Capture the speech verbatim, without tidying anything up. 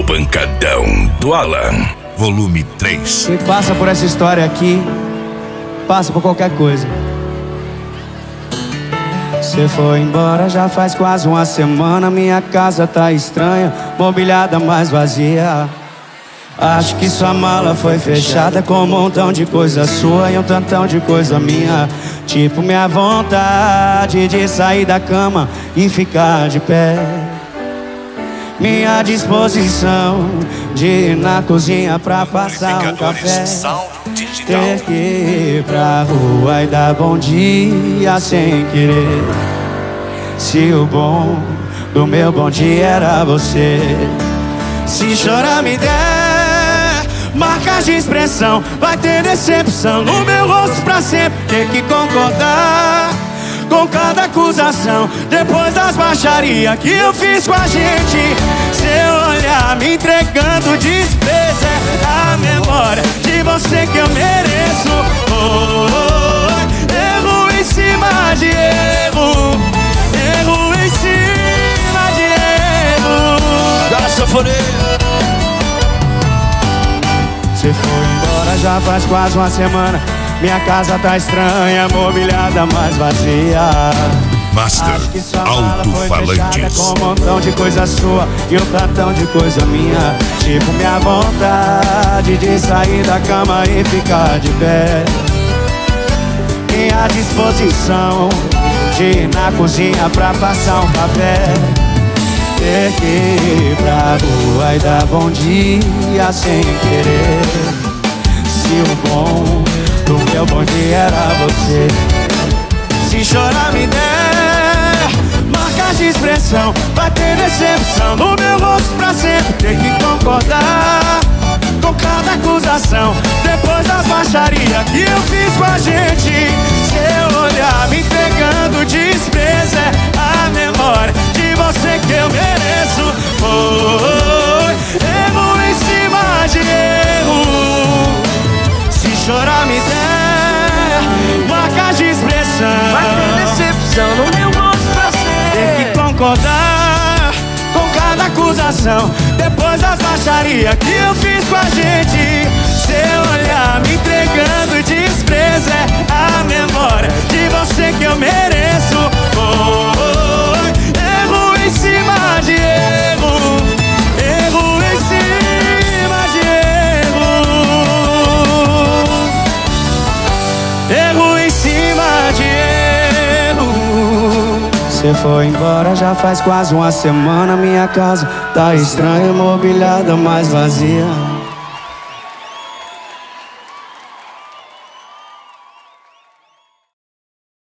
Pancadão do Alan, volume três. Quem passa por essa história aqui, passa por qualquer coisa. Você foi embora já faz quase uma semana. Minha casa tá estranha, mobiliada mais vazia. Acho que sua mala foi fechada com um montão de coisa sua e um tantão de coisa minha. Tipo minha vontade de sair da cama e ficar de pé. Minha disposição de ir na cozinha pra passar um café. Ter que ir pra rua e dar bom dia sem querer. Se o bom do meu bom dia era você. Se chorar me der marcas de expressão, vai ter decepção no meu rosto pra sempre. Ter que concordar com cada acusação depois das baixarias que eu fiz com a gente. Seu olhar me entregando despesa, é a memória de você que eu mereço. Oh, oh, oh, erro em cima de erro, erro em cima de erro. Cara, sanfoneiro. Você foi embora já faz quase uma semana. Minha casa tá estranha, mobiliada, mais vazia. Master Alto-Falantes. Com um montão de coisa sua e um tantão de coisa minha. Tipo minha vontade de sair da cama e ficar de pé. Minha disposição de ir na cozinha pra passar um café. Ter que ir pra rua e dar bom dia sem querer. Se o bom do meu bom dia era você. Se chorar me der marcas de expressão, vai ter decepção no meu rosto pra sempre. Ter que concordar com cada acusação depois das baixarias que eu fiz com a gente. Seu olhar me entregando despesa, é a memória de você que eu mereço. Oh, oh, oh, erro em cima de erro. Se chorar me der marcas de expressão, Vai ter decepção no meu rosto pra sempre. ter que concordar com cada acusação depois das baixarias que eu fiz com a gente. Seu olhar me entregando desprezo, é a memória de você que eu mereço. Oh, oh, oh, erro em cima de erro, erro em cima de erro, erro em cima de erro. Você foi embora já faz quase uma semana. Minha casa tá estranha, mobiliada, mais vazia.